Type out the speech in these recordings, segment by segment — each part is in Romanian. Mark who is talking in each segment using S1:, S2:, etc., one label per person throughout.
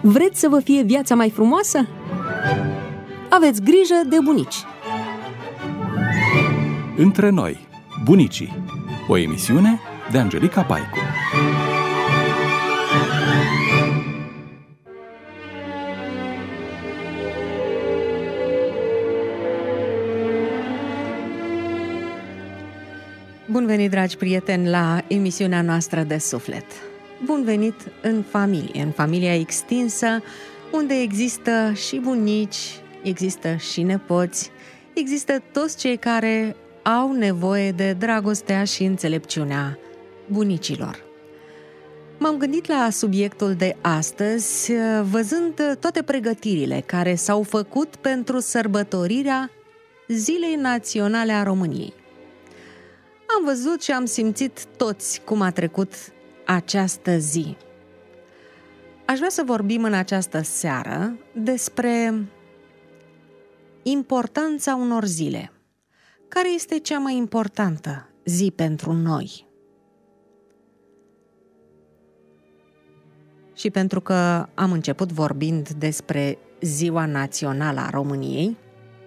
S1: Vreți să vă fie viața mai frumoasă? Aveți grijă de bunici!
S2: Între noi, bunicii. O emisiune de Angelica Paicu.
S1: Bun venit, dragi prieteni, la emisiunea noastră de suflet. Bun venit în familie, în familia extinsă, unde există și bunici, există și nepoți, există toți cei care au nevoie de dragostea și înțelepciunea bunicilor. M-am gândit la subiectul de astăzi, văzând toate pregătirile care s-au făcut pentru sărbătorirea Zilei Naționale a României. Am văzut și am simțit toți cum a trecut această zi. Aș vrea să vorbim în această seară despre importanța unor zile. Care este cea mai importantă zi pentru noi? Și pentru că am început vorbind despre Ziua Națională a României,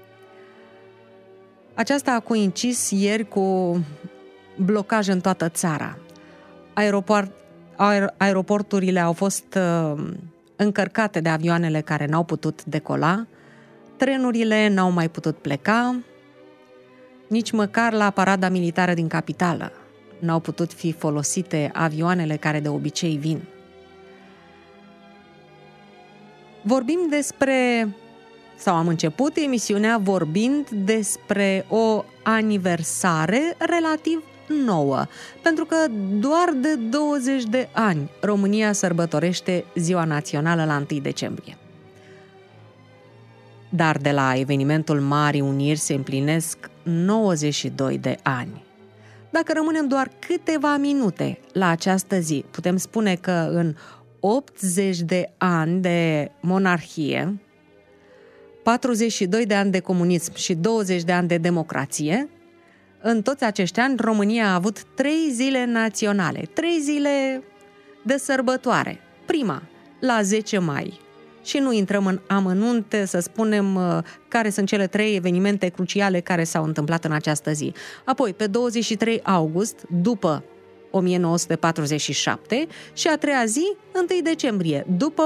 S1: aceasta a coincis ieri cu blocaj în toată țara. Aeroporturile au fost încărcate de avioanele care n-au putut decola, trenurile n-au mai putut pleca, nici măcar la parada militară din capitală n-au putut fi folosite avioanele care de obicei vin. Am început emisiunea vorbind despre o aniversare relativ nouă, pentru că doar de 20 de ani România sărbătorește Ziua Națională la 1 decembrie. Dar de la evenimentul Marii Uniri se împlinesc 92 de ani. Dacă rămânem doar câteva minute la această zi, putem spune că în 80 de ani de monarhie, 42 de ani de comunism și 20 de ani de democrație, în toți acești ani România a avut 3 zile naționale, 3 zile de sărbătoare. Prima, la 10 mai. Și nu intrăm în amănunte să spunem care sunt cele 3 evenimente cruciale care s-au întâmplat în această zi. Apoi, pe 23 august, după 1947, și a treia zi, 1 decembrie, după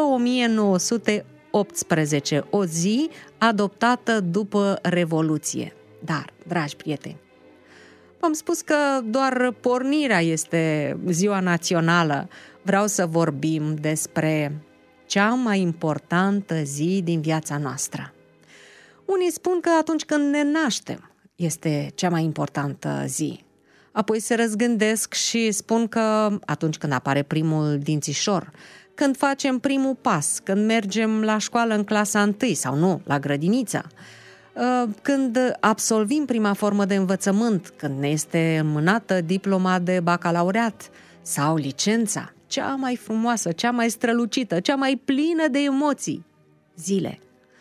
S1: 1918, o zi adoptată după Revoluție. Dar, dragi prieteni, v-am spus că doar pornirea este Ziua Națională. Vreau să vorbim despre cea mai importantă zi din viața noastră. Unii spun că atunci când ne naștem este cea mai importantă zi. Apoi se răzgândesc și spun că atunci când apare primul dințișor, când facem primul pas, când mergem la școală în clasa 1 sau nu, la grădiniță, când absolvim prima formă de învățământ, când ne este înmânată diploma de bacalaureat sau licența, cea mai frumoasă, cea mai strălucită, cea mai plină de emoții, zile.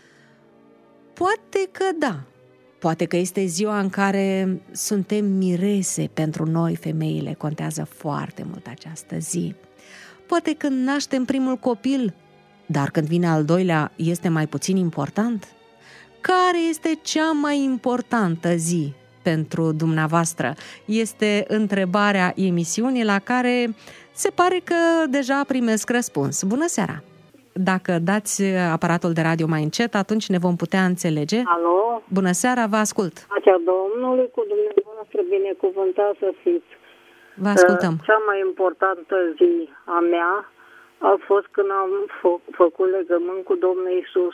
S1: Poate că da, poate că este ziua în care suntem mirese pentru noi, femeile, contează foarte mult această zi. Poate când naștem primul copil, dar când vine al doilea este mai puțin important? Care este cea mai importantă zi pentru dumneavoastră? Este întrebarea emisiunii la care se pare că deja primesc răspuns. Bună seara! Dacă dați aparatul de radio mai încet, atunci ne vom putea înțelege.
S3: Alo?
S1: Bună seara, vă ascult!
S3: Pacea Domnului cu dumneavoastră, binecuvântat să fiți.
S1: Vă ascultăm.
S3: Cea mai importantă zi a mea a fost când am făcut legământ cu Domnul Iisus.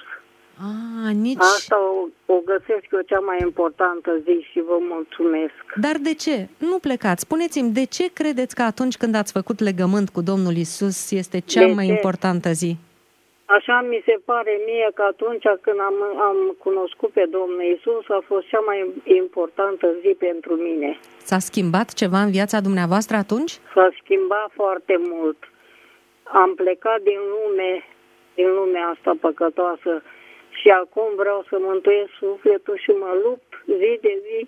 S3: Asta o găsesc eu cea mai importantă zi și vă mulțumesc.
S1: Dar de ce? Nu plecați. Spuneți-mi, de ce credeți că atunci când ați făcut legământ cu Domnul Iisus este cea mai importantă zi?
S3: Așa mi se pare mie că atunci când am cunoscut pe Domnul Iisus a fost cea mai importantă zi pentru mine.
S1: S-a schimbat ceva în viața dumneavoastră atunci?
S3: S-a schimbat foarte mult. Am plecat din lumea asta păcătoasă și acum vreau să mântuiesc sufletul și mă lupt zi de zi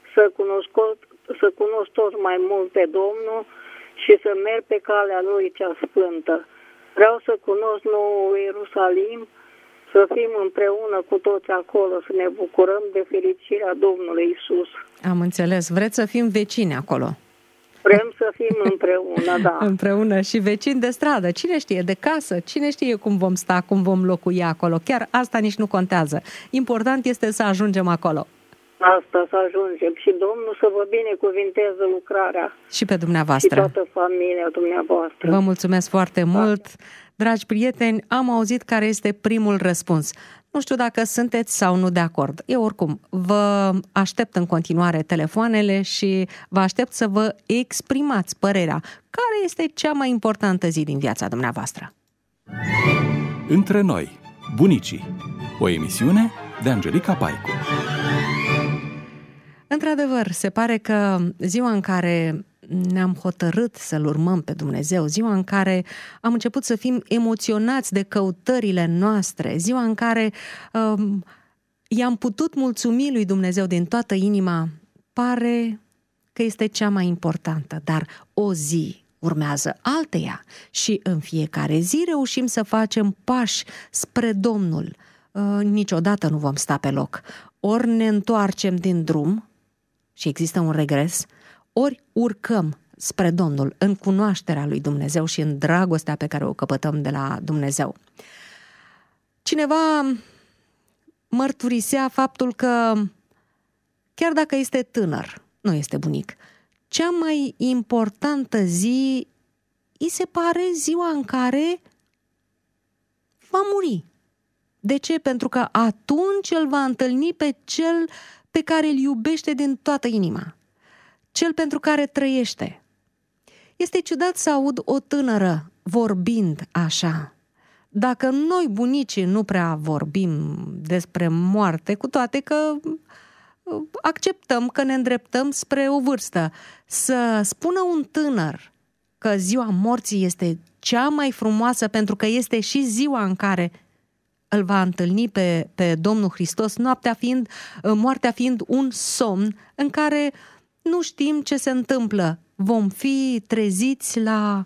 S3: să cunosc tot mai mult pe Domnul și să merg pe calea Lui cea sfântă. Vreau să cunosc Noul Ierusalim, să fim împreună cu toți acolo, să ne bucurăm de fericirea Domnului Isus.
S1: Am înțeles. Vreți să fim vecini acolo?
S3: Vrem să fim împreună, da.
S1: Împreună și vecini de stradă. Cine știe, de casă? Cine știe cum vom sta, cum vom locui acolo? Chiar asta nici nu contează. Important este să ajungem acolo.
S3: Asta să ajungem. Și Domnul să vă binecuvinteze lucrarea.
S1: Și pe dumneavoastră.
S3: Și toată familia dumneavoastră.
S1: Vă mulțumesc foarte mult. Dragi prieteni, am auzit care este primul răspuns. Nu știu dacă sunteți sau nu de acord. Eu oricum vă aștept în continuare telefoanele și vă aștept să vă exprimați părerea. Care este cea mai importantă zi din viața dumneavoastră?
S2: Între noi, bunicii. O emisiune de Angelica Paicu.
S1: Într-adevăr, se pare că ziua în care ne-am hotărât să-L urmăm pe Dumnezeu, ziua în care am început să fim emoționați de căutările noastre, ziua în care i-am putut mulțumi lui Dumnezeu din toată inima, pare că este cea mai importantă, dar o zi urmează alteia și în fiecare zi reușim să facem pași spre Domnul. Niciodată nu vom sta pe loc. Ori ne întoarcem din drum și există un regres, ori urcăm spre Domnul în cunoașterea lui Dumnezeu și în dragostea pe care o căpătăm de la Dumnezeu. Cineva mărturisea faptul că chiar dacă este tânăr, nu este bunic, cea mai importantă zi îi se pare ziua în care va muri. De ce? Pentru că atunci îl va întâlni pe cel pe care îl iubește din toată inima, cel pentru care trăiește. Este ciudat să aud o tânără vorbind așa. Dacă noi, bunicii, nu prea vorbim despre moarte, cu toate că acceptăm că ne îndreptăm spre o vârstă, să spună un tânăr că ziua morții este cea mai frumoasă pentru că este și ziua în care îl va întâlni pe Domnul Hristos, moartea fiind un somn în care nu știm ce se întâmplă. Vom fi treziți la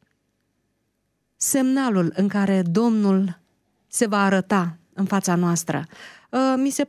S1: semnalul în care Domnul se va arăta în fața noastră. Mi se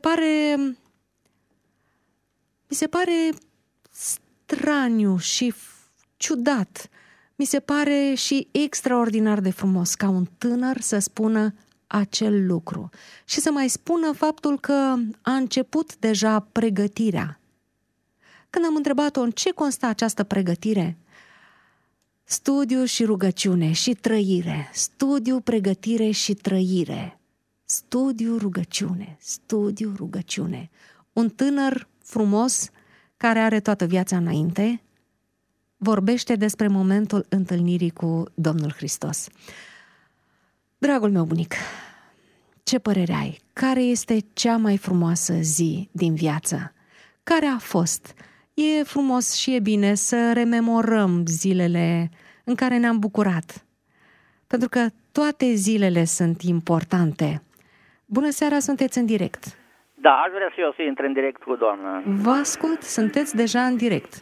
S1: pare straniu și ciudat. Mi se pare și extraordinar de frumos ca un tânăr să spună acel lucru și să mai spună faptul că a început deja pregătirea. Când am întrebat-o în ce constă această pregătire, studiu și rugăciune și trăire, studiu, pregătire și trăire, studiu, rugăciune. Un tânăr frumos care are toată viața înainte vorbește despre momentul întâlnirii cu Domnul Hristos. Dragul meu bunic, ce părere ai? Care este cea mai frumoasă zi din viață? Care a fost? E frumos și e bine să rememorăm zilele în care ne-am bucurat. Pentru că toate zilele sunt importante. Bună seara, sunteți în direct.
S4: Da, aș vrea și eu să intru în direct cu doamna.
S1: Vă ascult, sunteți deja în direct.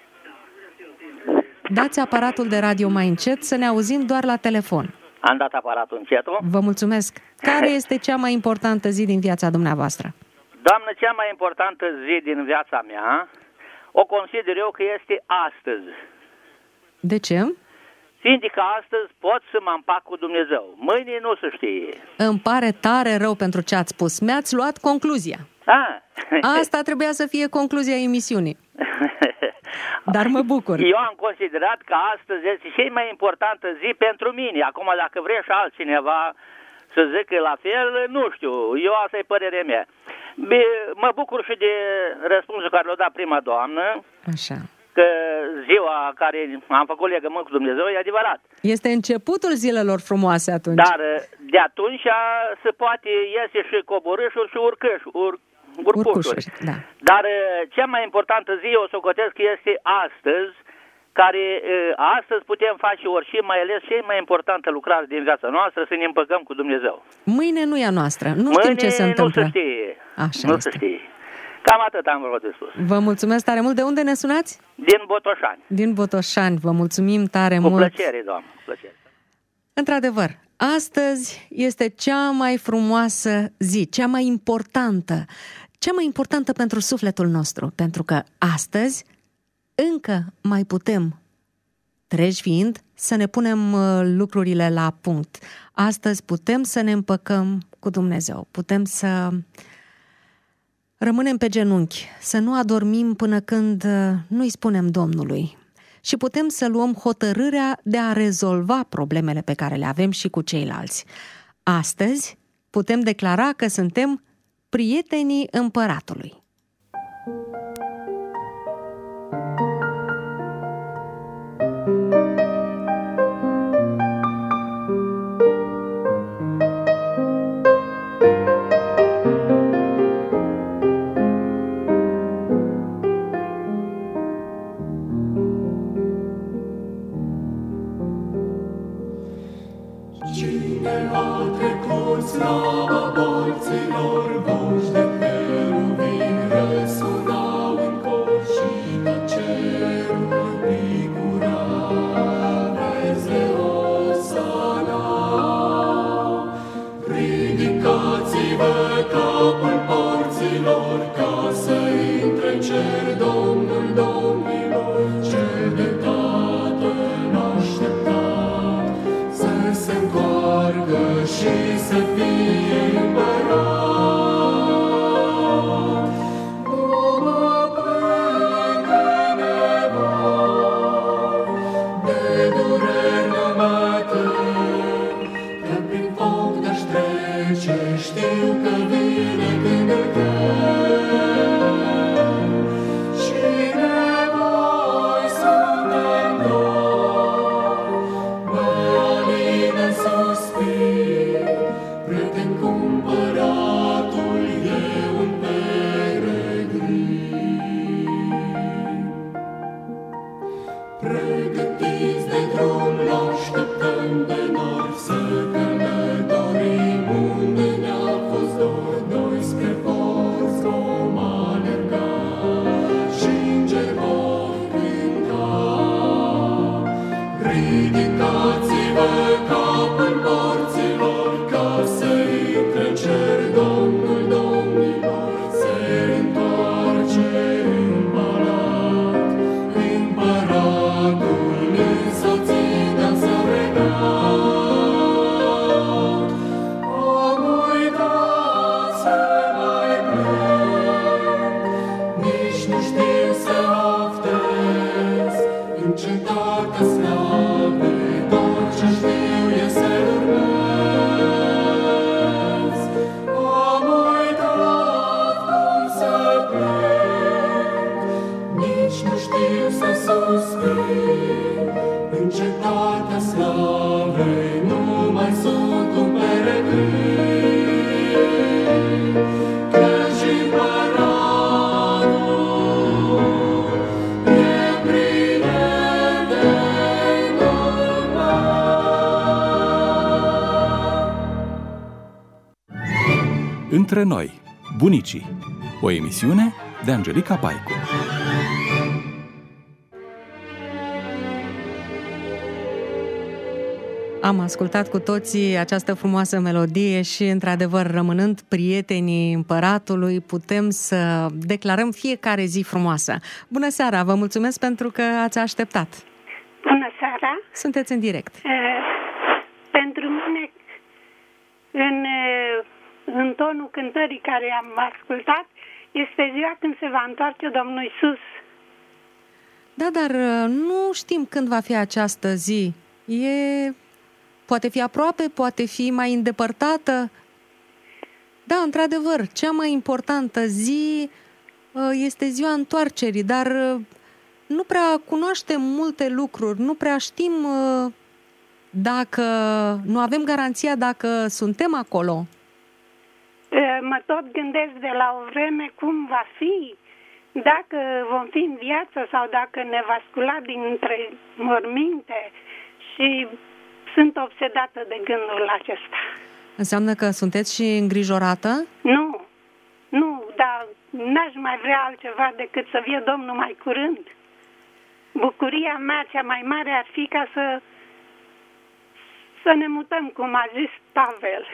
S1: Dați aparatul de radio mai încet să ne auzim doar la telefon.
S4: Am dat aparatul încetul.
S1: Vă mulțumesc. Care este cea mai importantă zi din viața dumneavoastră?
S4: Doamnă, cea mai importantă zi din viața mea o consider eu că este astăzi.
S1: De ce?
S4: Fiindcă astăzi pot să mă împac cu Dumnezeu. Mâine nu se știe.
S1: Îmi pare tare rău pentru ce ați spus. Mi-ați luat concluzia. Asta trebuia să fie concluzia emisiunii. Dar mă bucur.
S4: Eu am considerat că astăzi este cea mai importantă zi pentru mine. Acum, dacă vrea și altcineva să zică la fel, nu știu. Eu asta e părerea mea. Mă bucur și de răspunsul care l-a dat prima doamnă.
S1: Așa.
S4: Că ziua care am făcut legământ cu Dumnezeu e adevărat.
S1: Este începutul zilelor frumoase atunci.
S4: Dar de atunci se poate iese și coborâșuri și urcușuri.
S1: Da.
S4: Dar cea mai importantă zi, eu socotesc că este astăzi, care astăzi putem face orice, mai ales cea mai importantă lucrare din viața noastră, să ne împăcăm cu Dumnezeu.
S1: Mâine nu e a noastră. Nu știm ce se întâmplă.
S4: Nu se știe.
S1: Așa
S4: nu
S1: este.
S4: se știe. Cam atât am vrut de spus.
S1: Vă mulțumesc tare mult. De unde ne sunați?
S4: Din Botoșani.
S1: Din Botoșani. Vă mulțumim tare mult.
S4: Cu plăcere, doamnă. Cu plăcere.
S1: Într-adevăr, astăzi este cea mai frumoasă zi, cea mai importantă pentru sufletul nostru, pentru că astăzi încă mai putem, treji fiind, să ne punem lucrurile la punct. Astăzi putem să ne împăcăm cu Dumnezeu, putem să rămânem pe genunchi, să nu adormim până când nu-i spunem Domnului și putem să luăm hotărârea de a rezolva problemele pe care le avem și cu ceilalți. Astăzi putem declara că suntem prietenii Împăratului.
S5: Cine a trecut slava bolților, voci de heruvim răsunau în cor și tot cerul bigura. Vezi Osana, ridicați-vă capul porților, ca să intre în cer Domnul domnilor, cel de Tatăl așteptat, să se întoarcă și să fie împărat. Nu mă plâng de nevoi, de dureri nu mă tem, că prin foc de-aș trece, știu că vine când îl chem. Și nevoi suntem noi, mă alină în suspin, prieten cu Împăratul, e un peregrin. Pregătiți de drum, l-așteptăm de nor, să călătorim unde ne-a fost dor. Noi spre porți vom alerga și îngeri vor cânta. Ridicați-vă capul porților, ca să intre în cer Domnul domnilor, se întoarce în palat, Împăratul însoțit de-al său regat. Am uitat să mai plec, nici nu știu să oftez, în cetatea slavei tot ce știu e să-L urmez. Am uitat cum să plec, nici nu știu să suspin, în cetatea slavei nu mai sunt un peregrin, căci Împăratul e prietenul meu.
S2: Între noi, bunicii. O emisiune de Angelica Paicu.
S1: Am ascultat cu toții această frumoasă melodie și, într-adevăr, rămânând prietenii Împăratului, putem să declarăm fiecare zi frumoasă. Bună seara! Vă mulțumesc pentru că ați așteptat.
S6: Bună seara!
S1: Sunteți în direct.
S6: Pentru mine, în tonul cântării care am ascultat, este ziua când se va întoarce Domnul Iisus.
S1: Da, dar nu știm când va fi această zi. Poate fi aproape, poate fi mai îndepărtată. Da, într-adevăr, cea mai importantă zi este ziua întoarcerii, dar nu prea cunoaștem multe lucruri, nu prea știm dacă nu avem garanția dacă suntem acolo.
S6: Mă tot gândesc de la o vreme cum va fi, dacă vom fi în viață sau dacă ne va scula dintre morminte, și sunt obsedată de gândul acesta.
S1: Înseamnă că sunteți și îngrijorată?
S6: Nu, dar n-aș mai vrea altceva decât să vie Domnul mai curând. Bucuria mea cea mai mare ar fi ca Să ne mutăm, cum a zis Pavel.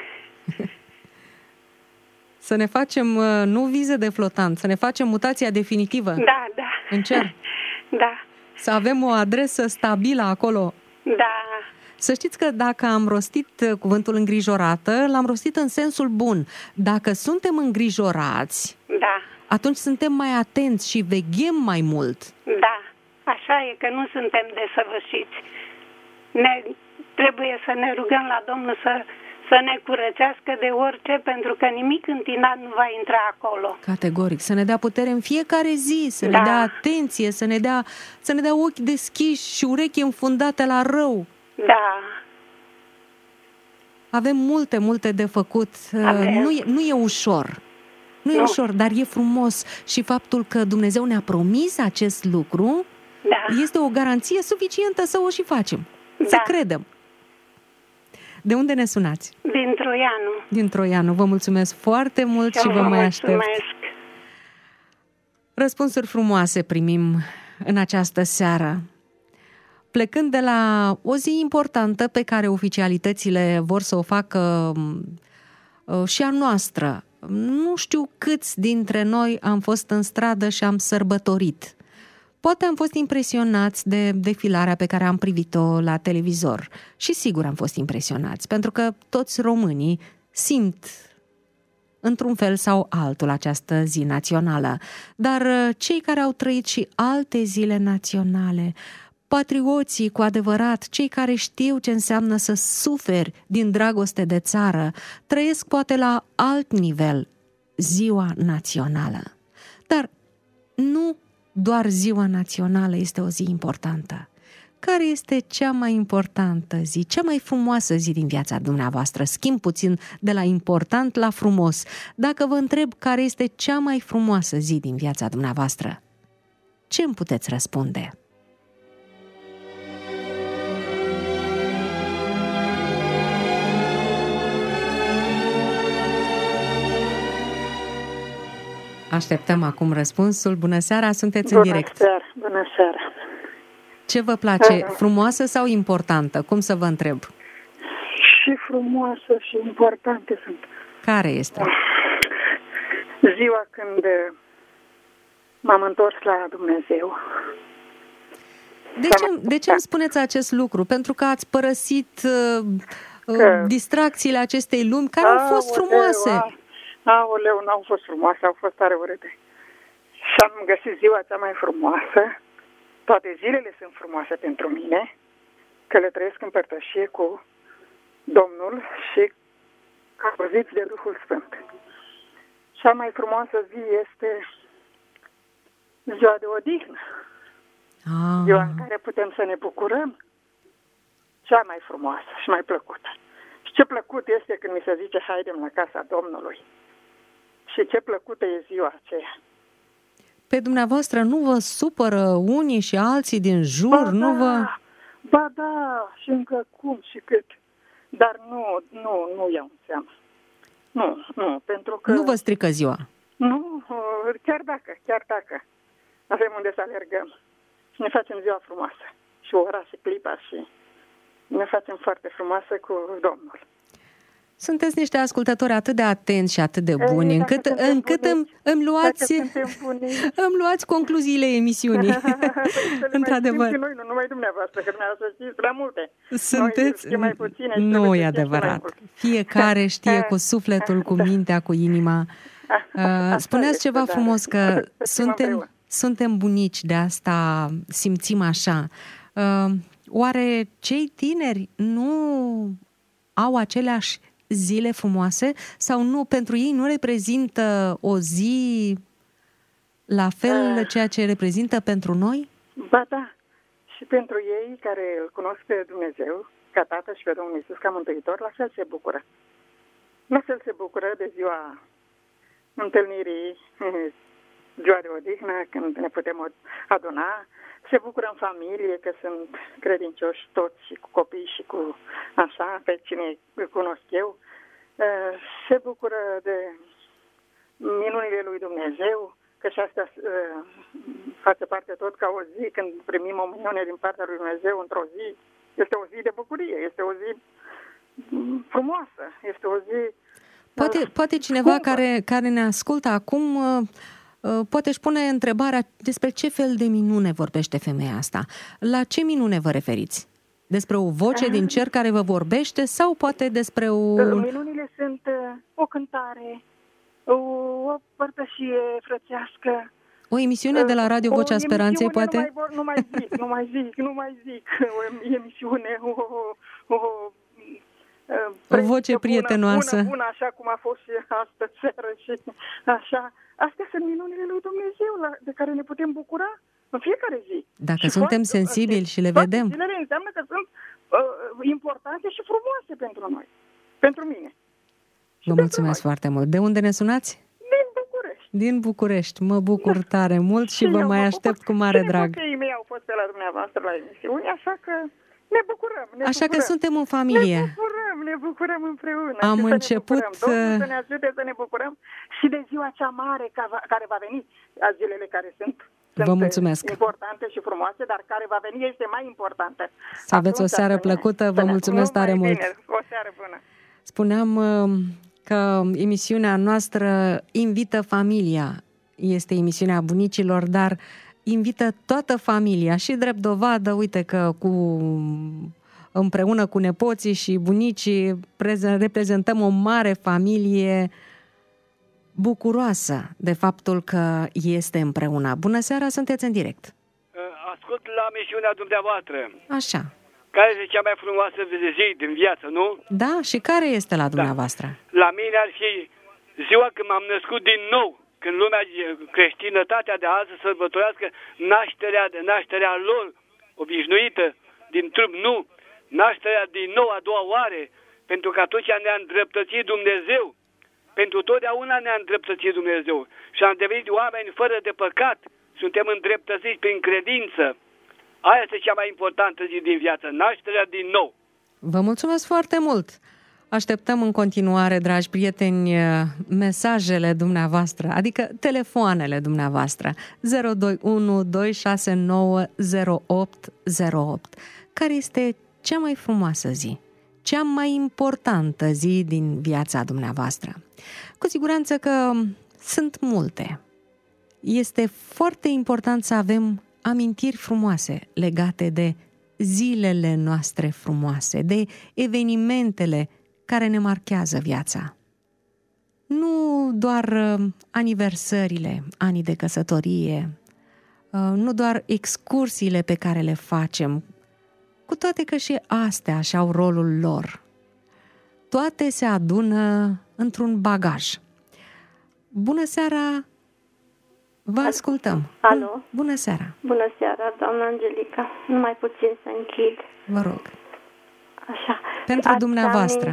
S1: Să ne facem, nu vize de flotant, să ne facem mutația definitivă.
S6: Da.
S1: În cer.
S6: Da.
S1: Să avem o adresă stabilă acolo.
S6: Da.
S1: Să știți că dacă am rostit cuvântul îngrijorată, l-am rostit în sensul bun. Dacă suntem îngrijorați,
S6: Da.
S1: atunci suntem mai atenți și veghem mai mult.
S6: Da. Așa e, că nu suntem desăvârșiți. Trebuie să ne rugăm la Domnul să ne curățească de orice, pentru că nimic întinat nu va intra acolo.
S1: Categoric. Să ne dea putere în fiecare zi, să ne dea atenție, să ne dea ochi deschiși și urechi înfundate la rău.
S6: Da.
S1: Avem multe de făcut. Nu e ușor. Nu e ușor, dar e frumos. Și faptul că Dumnezeu ne-a promis acest lucru este o garanție suficientă să o și facem. Să credem. De unde ne sunați?
S6: Din Troianu.
S1: Din Troianu. Vă mulțumesc foarte mult și vă mai aștept. Răspunsuri frumoase primim în această seară. Plecând de la o zi importantă pe care oficialitățile vor să o facă și a noastră. Nu știu câți dintre noi am fost în stradă și am sărbătorit. Poate am fost impresionați de defilarea pe care am privit-o la televizor. Și sigur am fost impresionați, pentru că toți românii simt într-un fel sau altul această zi națională. Dar cei care au trăit și alte zile naționale, patrioții cu adevărat, cei care știu ce înseamnă să suferi din dragoste de țară, trăiesc poate la alt nivel ziua națională. Dar nu doar ziua națională este o zi importantă. Care este cea mai importantă zi, cea mai frumoasă zi din viața dumneavoastră? Schimb puțin de la important la frumos. Dacă vă întreb care este cea mai frumoasă zi din viața dumneavoastră, ce îmi puteți răspunde? Așteptăm acum răspunsul. Bună seara, sunteți în direct.
S7: Bună seara.
S1: Ce vă place, frumoasă sau importantă? Cum să vă întreb?
S7: Și frumoasă și importante sunt.
S1: Care este?
S7: Ziua când m-am întors la Dumnezeu.
S1: De ce îmi spuneți acest lucru? Pentru că ați părăsit distracțiile acestei lumi care au fost frumoase.
S7: Aoleu, n-au fost frumoase, au fost tare urâte. Și am găsit ziua cea mai frumoasă. Toate zilele sunt frumoase pentru mine, că le trăiesc în părtășie cu Domnul și călăuziți de Duhul Sfânt. Cea mai frumoasă zi este ziua de odihnă. Ziua în care putem să ne bucurăm. Cea mai frumoasă și mai plăcută. Și ce plăcut este când mi se zice haidem la casa Domnului. Și ce plăcută e ziua aceea.
S1: Pe dumneavoastră nu vă supără unii și alții din jur?
S7: Ba da, și încă cum și cât. Dar nu iau în seama. Nu, pentru că...
S1: Nu vă strică ziua?
S7: Nu, chiar dacă avem unde să alergăm și ne facem ziua frumoasă. Și ora și clipa și ne facem foarte frumoasă cu Domnul.
S1: Sunteți niște ascultători atât de atenți și atât de buni, încât îmi luați concluziile emisiunii. Într-adevăr.
S7: Noi, nu numai dumneavoastră, că dumneavoastră știți prea multe.
S1: Sunteți...
S7: Mai puține,
S1: nu e adevărat. Fiecare știe cu sufletul, cu mintea, cu inima. Spuneați ceva frumos, că suntem bunici, de asta simțim așa. Oare cei tineri nu au aceleași zile frumoase sau nu, pentru ei nu reprezintă o zi la fel ceea ce reprezintă pentru noi?
S7: Ba da, și pentru ei care îl cunosc pe Dumnezeu ca Tată și pe Domnul Iisus ca Mântuitor, la fel se bucură. La fel se bucură de ziua întâlnirii, ziua de odihnă, când ne putem aduna. Se bucură în familie că sunt credincioși toți și cu copii și cu așa, pe cine îl cunosc eu. Se bucură de minunile lui Dumnezeu, că și asta face parte tot ca o zi când primim o minune din partea lui Dumnezeu într-o zi. Este o zi de bucurie, este o zi frumoasă, este o zi
S1: Poate cineva
S7: scumpă.
S1: care ne ascultă acum poate își pune întrebarea despre ce fel de minune vorbește femeia asta. La ce minune vă referiți? Despre o voce din cer care vă vorbește sau poate despre
S7: Minunile sunt o cântare, o părtășie frățească.
S1: o emisiune de la Radio Vocea Speranței, poate?
S7: Nu mai zic. O emisiune,
S1: O voce prietenoasă.
S7: Bună, așa cum a fost și astă seară și așa. Astea sunt minunile lui Dumnezeu de care ne putem bucura în fiecare zi.
S1: Dacă suntem sensibili și le vedem.
S7: Zilele înseamnă că sunt importante și frumoase pentru noi, pentru mine.
S1: Vă mulțumesc foarte mult. De unde ne sunați?
S7: Din București.
S1: Din București. Mă bucur tare mult și vă mai aștept cu mare drag.
S7: Și mei au fost pe la dumneavoastră la emisiune, așa că ne bucurăm.
S1: Așa că suntem în familie.
S7: Ne bucurăm împreună.
S1: Am început...
S7: Domnul să ne ajute să ne bucurăm și de ziua cea mare care va veni, a zilele care sunt
S1: Vă mulțumesc.
S7: importante și frumoase, dar care va veni este mai importantă.
S1: Să aveți o seară plăcută, vă mulțumesc tare mult.
S7: Bine, o seară bună.
S1: Spuneam că emisiunea noastră invită familia. Este emisiunea bunicilor, dar invită toată familia și drept dovadă, uite că împreună cu nepoții și bunicii reprezentăm o mare familie bucuroasă de faptul că este împreună. Bună seara, sunteți în direct.
S8: Ascult la misiunea dumneavoastră.
S1: Așa.
S8: Care este cea mai frumoasă zi din viață, nu?
S1: Da, și care este la dumneavoastră?
S8: La mine ar fi ziua când m-am născut din nou, când lumea creștinătatea de azi să sărbătorească nașterea lor obișnuită din trup, nu, nașterea din nou a doua oare, pentru că atunci ne-a îndreptățit Dumnezeu. Pentru totdeauna ne-a îndreptățit Dumnezeu și am devenit oameni fără de păcat. Suntem îndreptățiți prin credință. Aia este cea mai importantă zi din viață, nașterea din nou.
S1: Vă mulțumesc foarte mult! Așteptăm în continuare, dragi prieteni, mesajele dumneavoastră, adică telefoanele dumneavoastră. 021 269 0808. Care este cea mai frumoasă zi? Cea mai importantă zi din viața dumneavoastră? Cu siguranță că sunt multe. Este foarte important să avem amintiri frumoase legate de zilele noastre frumoase, de evenimentele care ne marchează viața. Nu doar aniversările, anii de căsătorie, nu doar excursiile pe care le facem, cu toate că și astea și-au rolul lor. Toate se adună într-un bagaj. Bună seara! Vă ascultăm.
S9: Alo?
S1: Bună seara!
S9: Bună seara, doamna Angelica. Numai puțin să închid.
S1: Vă rog.
S9: Așa.
S1: Pentru dumneavoastră.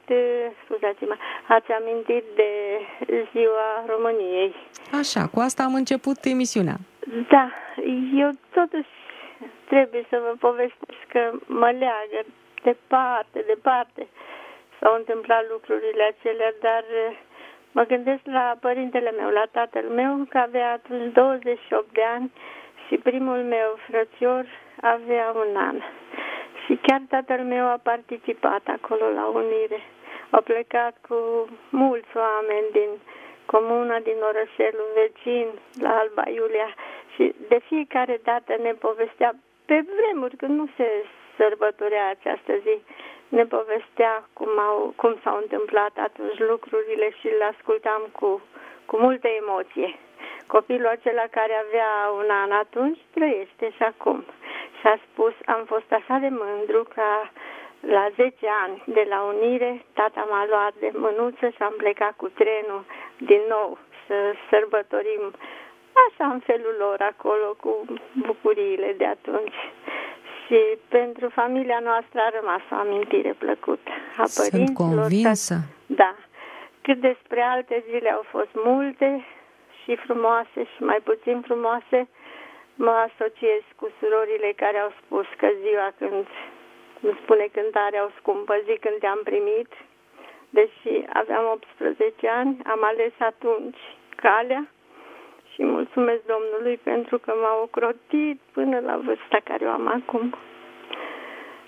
S9: Ați amintit de Ziua României.
S1: Așa, cu asta am început emisiunea.
S9: Da, eu totuși trebuie să vă povestesc că mă leagă departe. S-au întâmplat lucrurile acelea, dar mă gândesc la părintele meu, la tatăl meu, că avea atunci 28 de ani și primul meu frățior avea 1 an. Și chiar tatăl meu a participat acolo la unire. A plecat cu mulți oameni din comuna, din orășelul vecin, la Alba Iulia. Și de fiecare dată ne povestea, pe vremuri când nu se sărbătorea această zi, ne povestea cum s-au întâmplat atunci lucrurile și îl ascultam cu multă emoție. Copilul acela care avea 1 an atunci trăiește și acum. Și a spus, am fost așa de mândru ca la 10 ani de la unire, tata m-a luat de mânuță și am plecat cu trenul din nou să sărbătorim așa în felul lor acolo cu bucuriile de atunci. Și pentru familia noastră a rămas o amintire plăcută a părinților.
S1: Sunt convinsă.
S9: Da. Cât despre alte zile au fost multe și frumoase și mai puțin frumoase, mă asociez cu surorile care au spus că ziua când îmi spune cântarea o scumpă zi când te-am primit, deși aveam 18 ani, am ales atunci calea și mulțumesc Domnului pentru că m-a ocrotit până la vârsta care o am acum.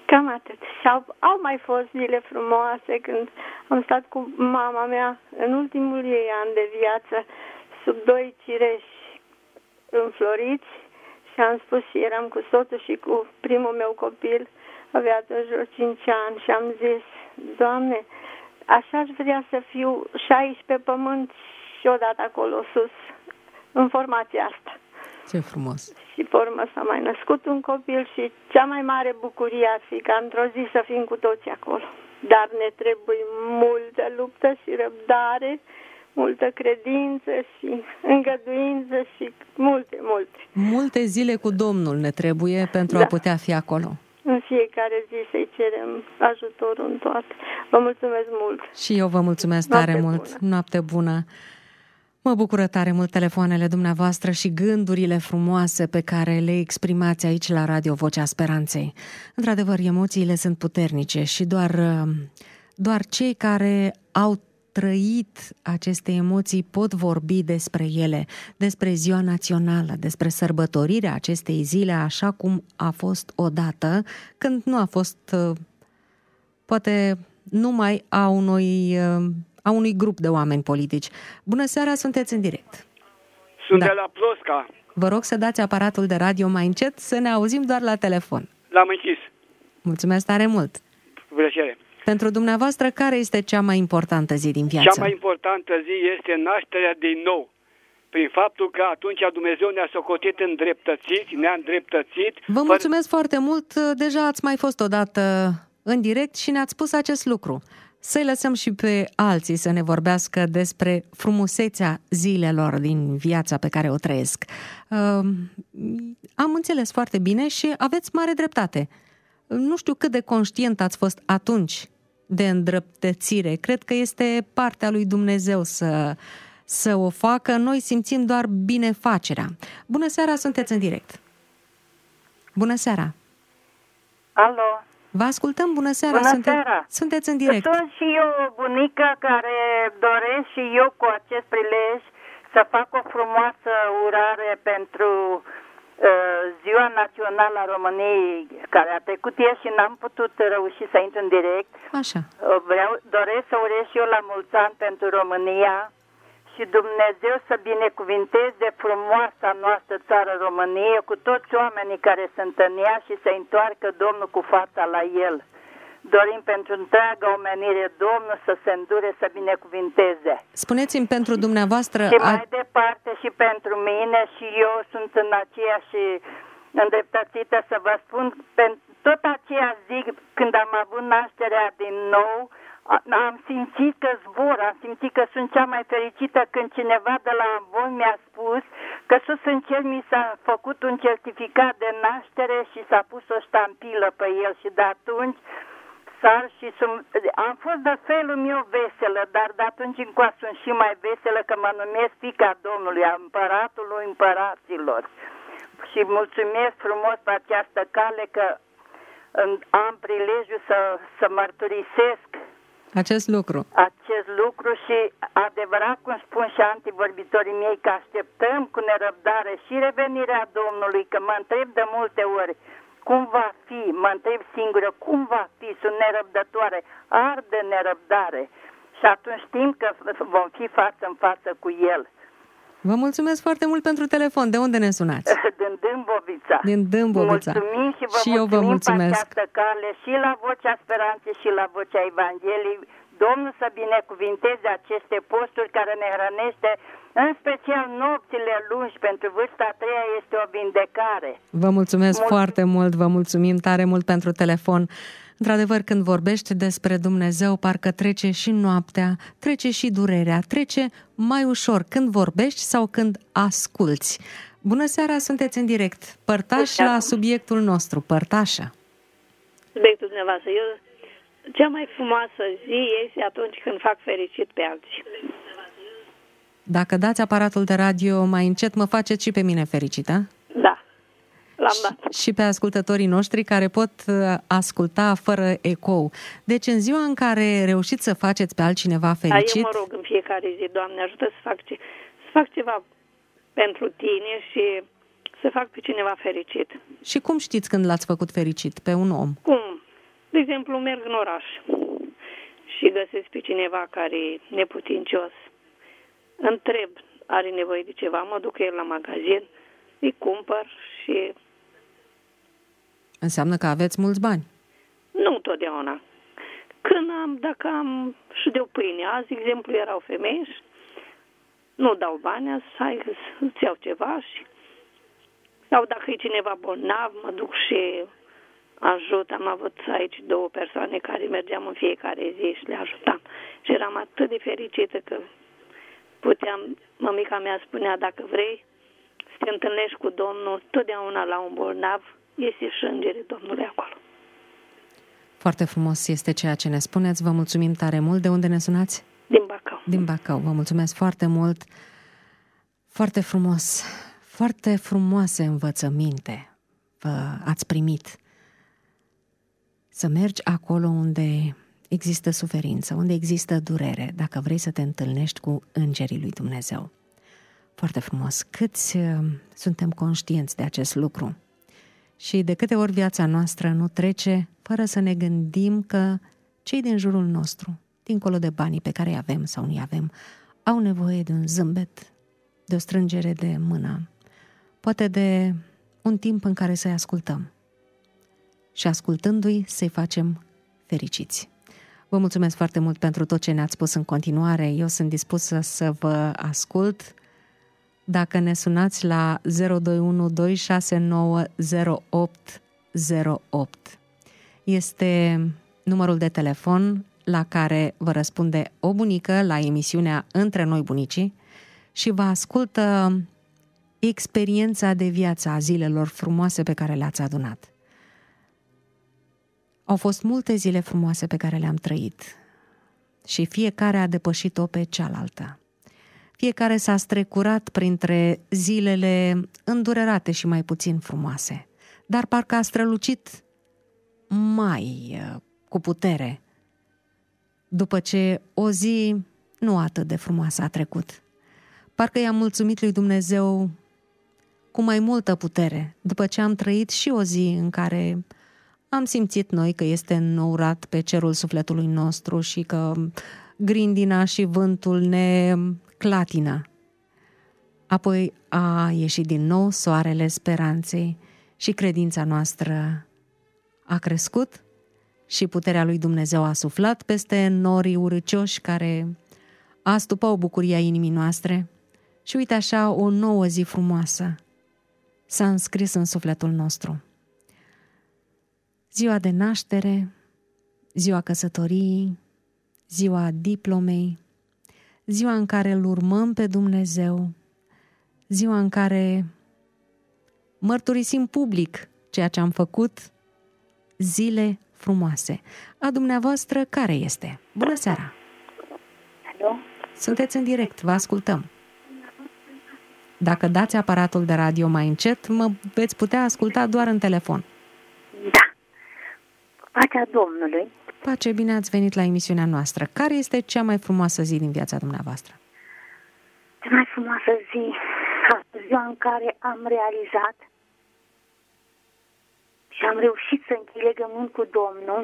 S9: Cam atât. Și au mai fost zile frumoase când am stat cu mama mea în ultimul ei an de viață sub 2 cireși înfloriți și am spus și eram cu soțul și cu primul meu copil, avea atunci vreo 5 ani și am zis, Doamne, așa aș vrea să fiu și aici pe pământ și odată acolo sus, în formația asta.
S1: Ce frumos!
S9: Și pe urmă s-a mai născut un copil și cea mai mare bucurie ar fi ca într-o zi să fim cu toți acolo. Dar ne trebuie multă luptă și răbdare, multă credință și îngăduință și multe.
S1: Multe zile cu Domnul ne trebuie pentru a putea fi acolo.
S9: În fiecare zi să-i cerem ajutorul în toate. Vă mulțumesc mult!
S1: Și eu vă mulțumesc tare mult! Noapte bună! Mă bucură tare mult telefoanele dumneavoastră și gândurile frumoase pe care le exprimați aici la Radio Vocea Speranței. Într-adevăr, emoțiile sunt puternice și doar cei care au trăit aceste emoții pot vorbi despre ele, despre Ziua Națională, despre sărbătorirea acestei zile așa cum a fost odată, când nu a fost poate numai a unui grup de oameni politici. Bună seara, sunteți în direct.
S8: Sunt de la Plosca.
S1: Vă rog să dați aparatul de radio mai încet, să ne auzim doar la telefon.
S8: L-am închis.
S1: Mulțumesc tare mult.
S8: Plăcere.
S1: Pentru dumneavoastră, care este cea mai importantă zi din viață?
S8: Cea mai importantă zi este nașterea din nou. Prin faptul că atunci Dumnezeu ne-a socotit îndreptățiți, ne-a îndreptățit.
S1: Vă mulțumesc foarte mult. Deja ați mai fost odată în direct și ne-ați spus acest lucru. Să-i lăsăm și pe alții să ne vorbească despre frumusețea zilelor din viața pe care o trăiesc. Am înțeles foarte bine și aveți mare dreptate. Nu știu cât de conștient ați fost atunci de îndreptățire. Cred că este partea lui Dumnezeu să o facă. Noi simțim doar binefacerea. Bună seara, sunteți în direct. Bună seara.
S10: Alo.
S1: Vă ascultăm, bună seara. Sunteți în direct.
S10: Sunt și eu o bunică care doresc și eu cu acest prilej să fac o frumoasă urare pentru Ziua Națională a României, care a trecut ieri și n-am putut reuși să intru în direct.
S1: Așa.
S10: Doresc să urez și eu la mulți ani pentru România și Dumnezeu să binecuvinteze frumoasa noastră țară Românie cu toți oamenii care sunt în ea și să întoarcă Domnul cu fața la el. Dorim pentru întreaga omenire Domnul să se îndure, să binecuvinteze.
S1: Spuneți-mi pentru dumneavoastră...
S10: Și mai departe și pentru mine, și eu sunt în aceeași îndreptățită să vă spun, tot aceea zi când am avut nașterea din nou, am simțit că zbor, am simțit că sunt cea mai fericită când cineva de la Ambon mi-a spus că sus în cer mi s-a făcut un certificat de naștere și s-a pus o ștampilă pe el și de atunci am fost de felul meu veselă, dar de atunci încoa sunt și mai veselă că mă numesc fiica Domnului, a Împăratului Împăraților. Și mulțumesc frumos pe această cale că am prilejul să mărturisesc
S1: acest lucru
S10: și adevărat, cum spun și antivorbitorii mei, că așteptăm cu nerăbdare și revenirea Domnului, că mă întreb de multe ori cum va fi, mă întreb singură, cum va fi, sunt nerăbdătoare, arde nerăbdare și atunci știm că vom fi față în față cu El.
S1: Vă mulțumesc foarte mult pentru telefon. De unde ne sunați?
S10: Din Dâmbovița. Mulțumim și
S1: eu vă mulțumesc
S10: pe această cale și la Vocea Speranței și la Vocea Evangheliei. Domnul să binecuvinteze aceste posturi care ne hrănește, în special nopțile lungi, pentru vârsta a treia este o vindecare.
S1: Vă mulțumesc foarte mult, vă mulțumim tare mult pentru telefon. Într-adevăr, când vorbești despre Dumnezeu, parcă trece și noaptea, trece și durerea, trece mai ușor când vorbești sau când asculți. Bună seara, sunteți în direct. Părtași la subiectul nostru, părtașă.
S11: Subiectul dumneavoastră. Cea mai frumoasă zi este atunci când fac fericit pe alții.
S1: Dacă dați aparatul de radio mai încet, mă faceți și pe mine fericită?
S11: Da, l-am dat.
S1: Și pe ascultătorii noștri care pot asculta fără ecou. Deci în ziua în care reușiți să faceți pe altcineva fericit...
S11: Eu mă rog în fiecare zi, Doamne, ajută să fac ceva pentru tine și să fac pe cineva fericit.
S1: Și cum știți când l-ați făcut fericit pe un om?
S11: Cum? De exemplu, merg în oraș și găsesc pe cineva care e neputincios. Întreb, are nevoie de ceva, mă duc el la magazin, îi cumpăr și...
S1: Înseamnă că aveți mulți bani.
S11: Nu totdeauna. Dacă am și de o pâine, azi, de exemplu, erau femei și nu dau bani, azi, hai să-ți iau ceva și... Sau dacă e cineva bolnav, mă duc și ajut. Am avut aici 2 persoane care mergeam în fiecare zi și le ajutam. Și eram atât de fericită că mămica mea spunea, dacă vrei să te întâlnești cu Domnul, totdeauna la un bolnav, este și îngerii Domnului acolo.
S1: Foarte frumos este ceea ce ne spuneți. Vă mulțumim tare mult. De unde ne sunați?
S11: Din Bacău.
S1: Din Bacău. Vă mulțumesc foarte mult. Foarte frumos. Foarte frumoase învățăminte ați primit. Să mergi acolo unde există suferință, unde există durere, dacă vrei să te întâlnești cu îngerii lui Dumnezeu. Foarte frumos. Câți suntem conștienți de acest lucru? Și de câte ori viața noastră nu trece fără să ne gândim că cei din jurul nostru, dincolo de banii pe care îi avem sau nu-i avem, au nevoie de un zâmbet, de o strângere de mână, poate de un timp în care să-i ascultăm și ascultându-i să-i facem fericiți. Vă mulțumesc foarte mult pentru tot ce ne-ați spus în continuare. Eu sunt dispusă să vă ascult. Dacă ne sunați la 021 269 0808. Este numărul de telefon la care vă răspunde o bunică la emisiunea Între noi bunicii și vă ascultă experiența de viață a zilelor frumoase pe care le-ați adunat. Au fost multe zile frumoase pe care le-am trăit și fiecare a depășit-o pe cealaltă. Fiecare s-a strecurat printre zilele îndurerate și mai puțin frumoase, dar parcă a strălucit mai cu putere după ce o zi nu atât de frumoasă a trecut. Parcă i-am mulțumit lui Dumnezeu cu mai multă putere, după ce am trăit și o zi în care am simțit noi că este înourat pe cerul sufletului nostru și că grindina și vântul ne clatină. Apoi a ieșit din nou soarele speranței și credința noastră a crescut și puterea lui Dumnezeu a suflat peste norii urâcioși care astupau bucuria inimii noastre și uite așa o nouă zi frumoasă s-a înscris în sufletul nostru. Ziua de naștere, ziua căsătoriei, ziua diplomei, ziua în care îl urmăm pe Dumnezeu, ziua în care mărturisim public ceea ce am făcut, zile frumoase. A dumneavoastră care este? Bună seara!
S12: Alo?
S1: Sunteți în direct, vă ascultăm. Dacă dați aparatul de radio mai încet, mă veți putea asculta doar în telefon.
S12: Da. Pacea Domnului.
S1: Pace, bine ați venit la emisiunea noastră. Care este cea mai frumoasă zi din viața dumneavoastră?
S12: Cea mai frumoasă zi, ziua în care am realizat și am reușit să închei legământ cu Domnul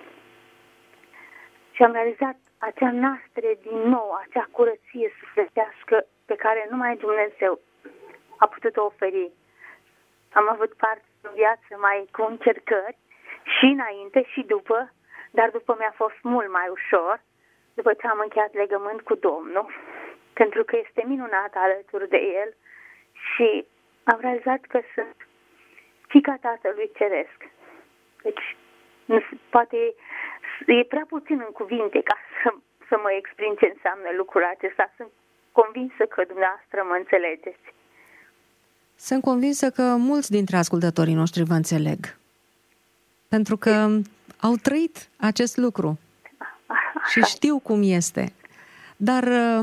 S12: și am realizat acea naștere din nou, acea curăție sufletească pe care numai Dumnezeu a putut-o oferi. Am avut parte în viață mai cu încercări și înainte și după, dar după mi-a fost mult mai ușor, după ce am încheiat legământ cu Domnul, pentru că este minunat alături de El și am realizat că sunt fiica Tatălui Ceresc. Deci, poate e prea puțin în cuvinte ca să mă exprim ce înseamnă lucrul acesta. Sunt convinsă că dumneavoastră mă înțelegeți.
S1: Sunt convinsă că mulți dintre ascultătorii noștri vă înțeleg. Pentru că au trăit acest lucru și știu cum este. Dar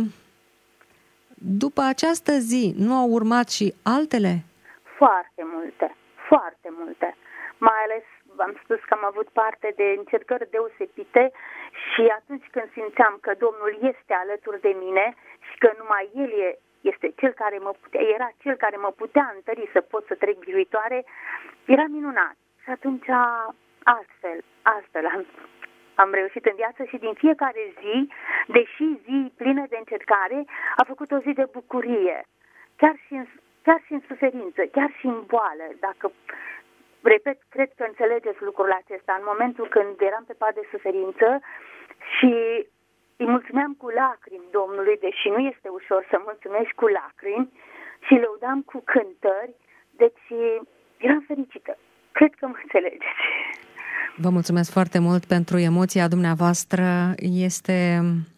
S1: după această zi nu au urmat și altele?
S12: Foarte multe, foarte multe. Mai ales v-am spus că am avut parte de încercări deosebite și atunci când simțeam că Domnul este alături de mine și că numai El este cel care era cel care mă putea întări să pot să trec biruitoare, era minunat. Și atunci Astfel am reușit în viață și din fiecare zi, deși zi plină de încercare, a făcut o zi de bucurie, chiar și în suferință, chiar și în boală. Dacă, repet, cred că înțelegeți lucrul acesta, în momentul când eram pe pat de suferință și îi mulțumeam cu lacrimi Domnului, deși nu este ușor să mulțumești cu lacrimi, și lăudam cu cântări, deci eram fericită. Cred că mă înțelegeți.
S1: Vă mulțumesc foarte mult pentru emoția dumneavoastră. Este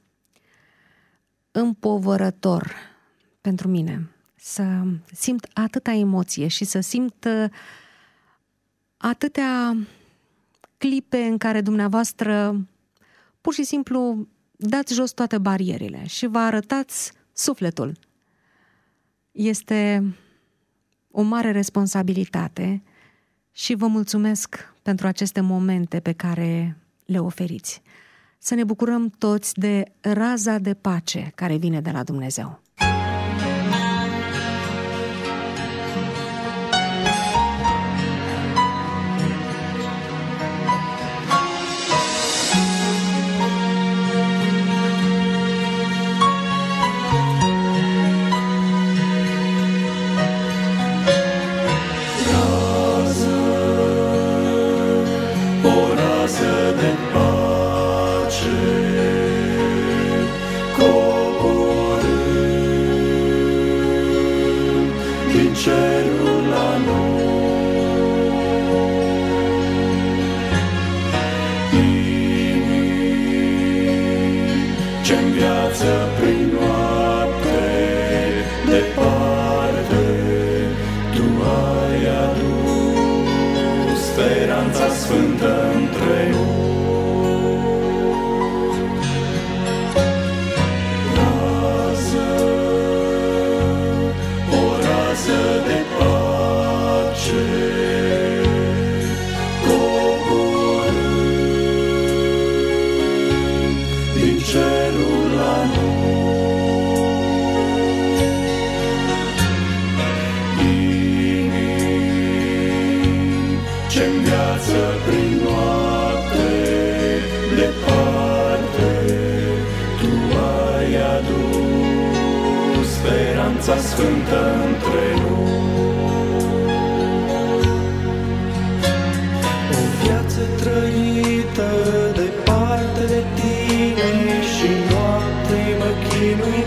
S1: împovărător pentru mine să simt atâta emoție și să simt atâtea clipe în care dumneavoastră pur și simplu dați jos toate barierele și vă arătați sufletul. Este o mare responsabilitate și vă mulțumesc pentru aceste momente pe care le oferiți. Să ne bucurăm toți de raza de pace care vine de la Dumnezeu.
S5: Sfântă între noi. O viață trăită departe de tine și noapte mă chinui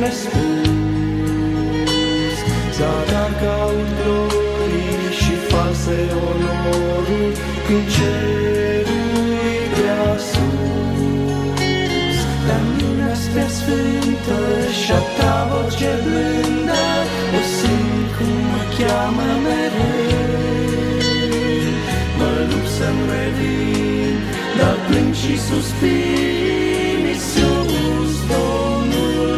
S5: nespus. Zadar caut glorii și false onoruri când cerul e prea sus. Dar lumea-s prea sfântă și-a ta voce blândă o simt cum mă cheamă mereu. Mă lupt să-mi revin, dar plâng și suspin, Iisus, Domnul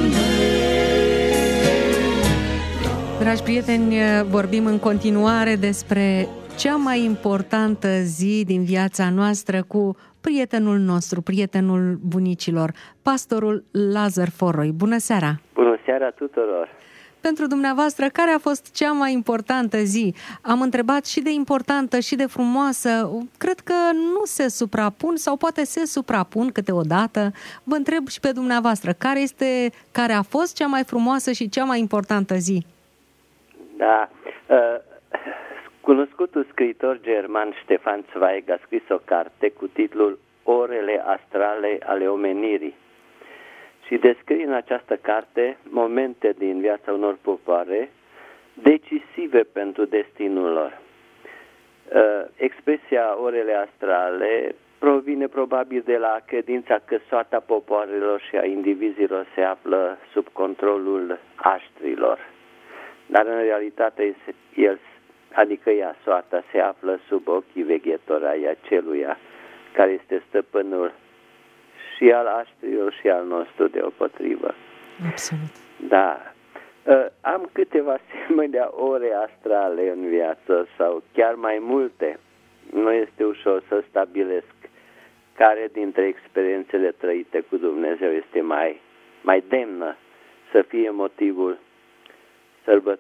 S5: meu.
S1: Dragi prieteni, vorbim în continuare despre cea mai importantă zi din viața noastră cu prietenul nostru, prietenul bunicilor, pastorul Lazar Foroi. Bună seara!
S13: Bună seara tuturor!
S1: Pentru dumneavoastră, care a fost cea mai importantă zi? Am întrebat și de importantă și de frumoasă. Cred că nu se suprapun sau poate se suprapun câteodată. Vă întreb și pe dumneavoastră, care a fost cea mai frumoasă și cea mai importantă zi?
S13: Da, cunoscutul scriitor german Stefan Zweig a scris o carte cu titlul Orele astrale ale omenirii și descrie în această carte momente din viața unor popoare decisive pentru destinul lor. Expresia orele astrale provine probabil de la credința că soarta popoarelor și a indivizilor se află sub controlul aștrilor, dar în realitate ea, soarta, se află sub ochii veghetori ai aceluia care este stăpânul și al aștrilor și al nostru deopotrivă.
S1: Absolut.
S13: Da. Am câteva asemenea ore astrale în viață sau chiar mai multe. Nu este ușor să stabilesc care dintre experiențele trăite cu Dumnezeu este mai demnă să fie motivul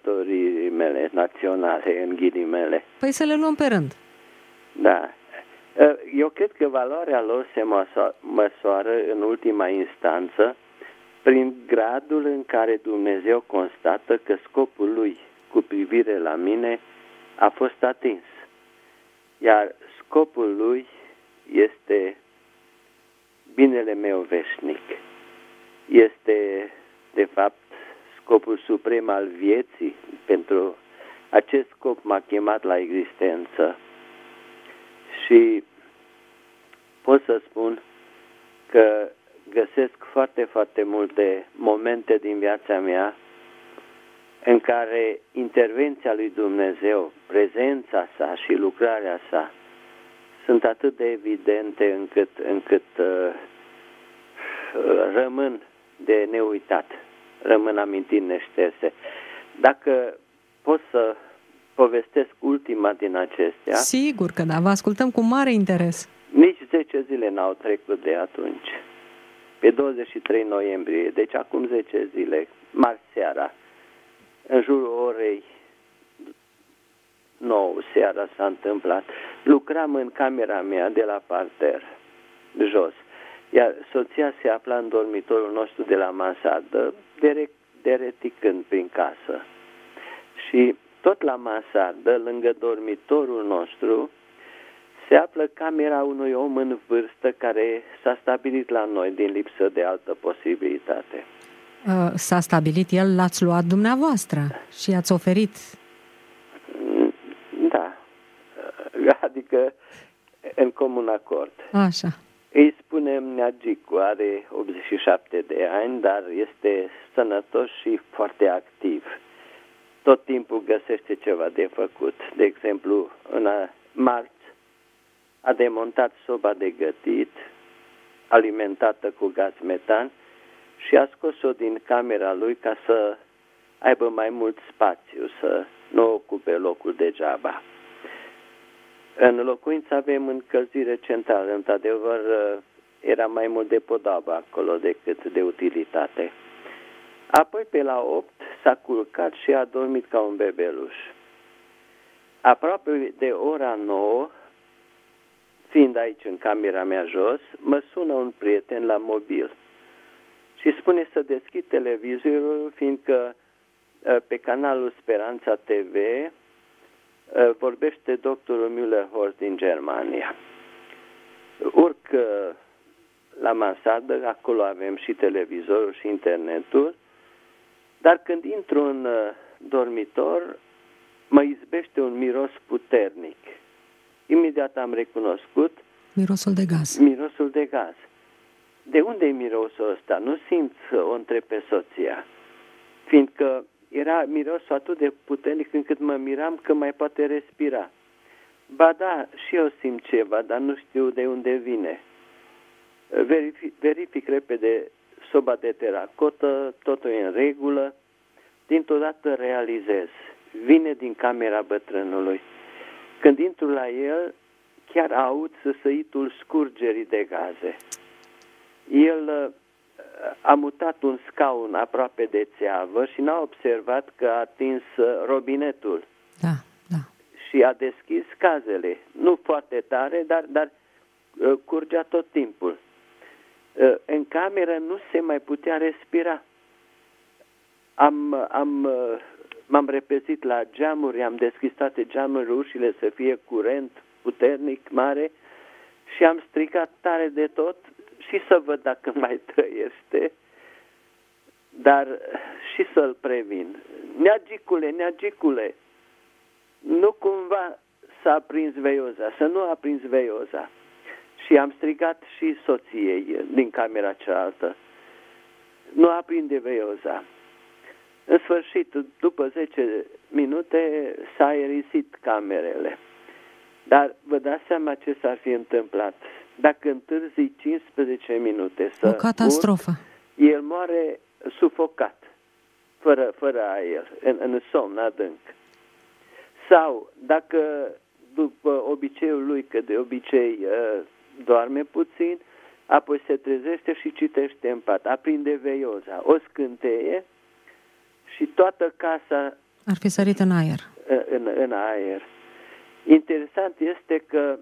S13: sărbătorii mele naționale, în ghilimele.
S1: Păi să le luăm pe rând.
S13: Da. Eu cred că valoarea lor se măsoară în ultima instanță prin gradul în care Dumnezeu constată că scopul lui cu privire la mine a fost atins. Iar scopul lui este binele meu veșnic. Este, de fapt, scopul suprem al vieții. Pentru acest scop m-a chemat la existență. Și pot să spun că găsesc foarte, foarte multe momente din viața mea în care intervenția lui Dumnezeu, prezența sa și lucrarea sa sunt atât de evidente încât rămân de neuitat, rămân amintiri neșterse. Dacă pot să povestesc ultima din acestea...
S1: Sigur că da, vă ascultăm cu mare interes.
S13: Nici 10 zile n-au trecut de atunci. Pe 23 noiembrie, deci acum 10 zile, marți seara, în jurul orei 9 seara s-a întâmplat. Lucram în camera mea de la parter, jos, iar soția se afla în dormitorul nostru de la mansardă, dereticând prin casă. Și tot la mansardă, lângă dormitorul nostru, se află camera unui om în vârstă care s-a stabilit la noi din lipsă de altă posibilitate.
S1: S-a stabilit el, l-ați luat dumneavoastră și i-ați oferit?
S13: Da, adică în comun acord.
S1: Așa.
S13: Îi spunem Neagicu, are 87 de ani, dar este sănătos și foarte activ. Tot timpul găsește ceva de făcut. De exemplu, în marți a demontat soba de gătit, alimentată cu gaz metan, și a scos-o din camera lui ca să aibă mai mult spațiu, să nu ocupe locul degeaba. În locuință avem încălzire centrală, într-adevăr era mai mult de podoabă acolo decât de utilitate. Apoi pe la 8 s-a culcat și a dormit ca un bebeluș. Aproape de ora 9, fiind aici în camera mea jos, mă sună un prieten la mobil și spune să deschid televizorul, fiindcă pe canalul Speranța TV vorbește doctorul Müller-Horst din Germania. Urc la mansardă, acolo avem și televizorul și internetul, dar când intru în dormitor, mă izbește un miros puternic. Imediat am recunoscut
S1: mirosul de gaz.
S13: Mirosul de gaz. De unde e mirosul ăsta? Nu simt, o întreb pe soția, fiindcă era mirosul atât de puternic încât mă miram că mai poate respira. Ba da, și eu simt ceva, dar nu știu de unde vine. Verific repede soba de teracotă, totul e în regulă. Dintr-o dată realizez, vine din camera bătrânului. Când intru la el, chiar aud săsăitul scurgerii de gaze. El a mutat un scaun aproape de țeavă și n-a observat că a atins robinetul.
S1: Da, da.
S13: Și a deschis gazele. Nu foarte tare, dar curgea tot timpul. În cameră nu se mai putea respira. M-am repezit la geamuri, am deschis toate geamurile, ușile să fie curent puternic, mare, și am strigat tare de tot și să văd dacă mai trăiește, dar și să-l previn. Neagicule, nu cumva s-a aprins veioza, să nu aprins veioza. Și am strigat și soției din camera cealaltă. Nu aprinde veioza. În sfârșit, după 10 minute s-a aerisit camerele. Dar vă dați seama ce s-ar fi întâmplat. Dacă întârzi 15 minute să...
S1: O catastrofă.
S13: El moare sufocat, fără aer, în somn adânc. Sau, dacă după obiceiul lui, că de obicei doarme puțin, apoi se trezește și citește în pat, aprinde veioza, o scânteie și toată casa
S1: ar fi sărit în aer.
S13: În aer. Interesant este că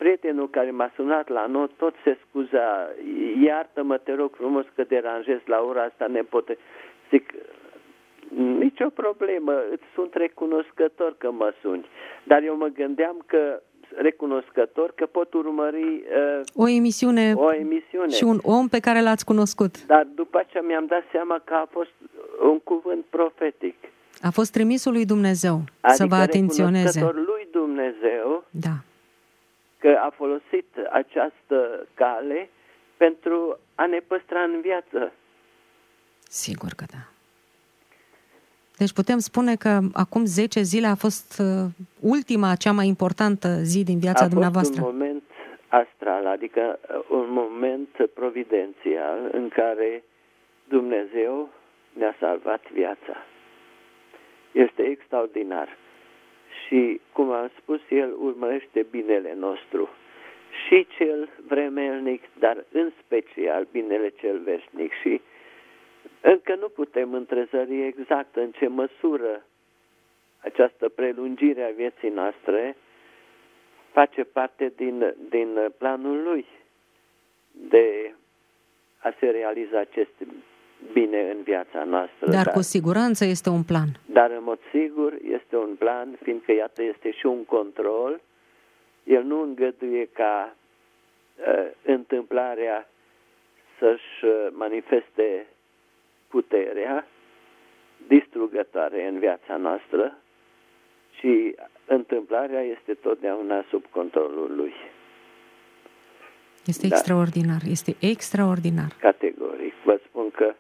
S13: prietenul care m-a sunat la not tot se scuza, iartă-mă, te rog frumos că deranjez la ora asta, nepote. Zic, nicio problemă, îți sunt recunoscător că mă suni. Dar eu mă gândeam că recunoscător că pot urmări
S1: o emisiune și un om pe care l-ați cunoscut.
S13: Dar după aceea mi-am dat seama că a fost un cuvânt profetic.
S1: A fost trimisul lui Dumnezeu
S13: adică
S1: să vă atenționeze.
S13: Lui Dumnezeu
S1: da.
S13: Că a folosit această cale pentru a ne păstra în viață.
S1: Sigur că da. Deci putem spune că acum 10 zile a fost ultima, cea mai importantă zi din viața dumneavoastră.
S13: A fost un moment astral, adică un moment providențial în care Dumnezeu ne-a salvat viața. Este extraordinar. Și, cum am spus, El urmărește binele nostru. Și cel vremelnic, dar în special binele cel veșnic. Și încă nu putem întrezări exact în ce măsură această prelungire a vieții noastre face parte din planul Lui de a se realiza acest bine în viața noastră.
S1: Dar cu siguranță este un plan.
S13: Dar în mod sigur este un plan, fiindcă iată este și un control. El nu îngăduie ca întâmplarea să-și manifeste puterea distrugătoare în viața noastră, și întâmplarea este totdeauna sub controlul Lui.
S1: Este extraordinar, este extraordinar.
S13: Categoric. Vă spun că